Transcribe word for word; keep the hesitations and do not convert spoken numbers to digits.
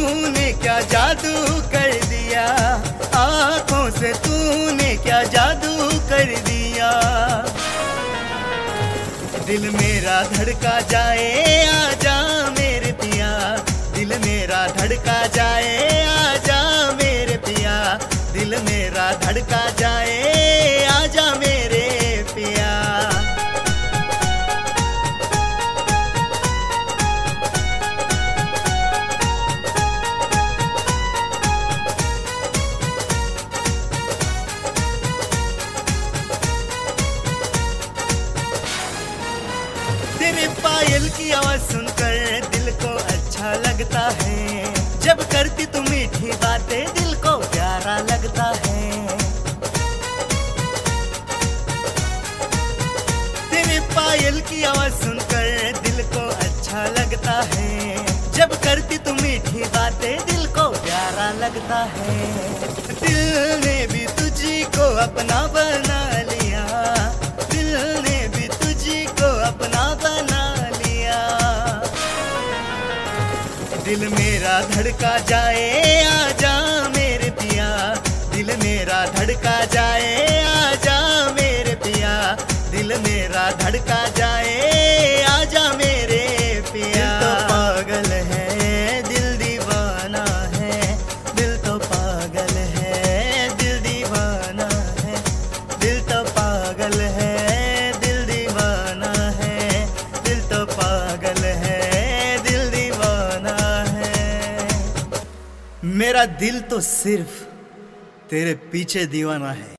तूने क्या जादू कर दिया, आँखों से तूने क्या जादू कर दिया। दिल मेरा धड़का जाए आजा मेरे पिया, दिल मेरा धड़का जाए आजा मेरे पिया, दिल मेरा धड़का जाए आजा मेरे पिया। तेरे पायल की आवाज सुनकर दिल को अच्छा लगता है, जब करती तू मीठी बातें दिल को प्यारा लगता है। तेरे पायल की आवाज सुनकर दिल को अच्छा लगता है, जब करती तू मीठी बातें दिल को प्यारा लगता है। दिल ने भी तुझी को अपना बना लिया, दिल ने भी तुझी को अपना बना लिया। दिल मेरा धड़का जाए आजा मेरे पिया, दिल मेरा धड़का जाए आजा मेरे पिया, दिल मेरा धड़का जाए आजा मेरे पिया। दिल तो पागल है दिल दीवाना है, दिल तो पागल है दिल दीवाना है, दिल तो पागल है दिल दीवाना है, दिल तो पागल है दिल दीवाना है। मेरा दिल तो सिर्फ तेरे पीछे दीवाना है।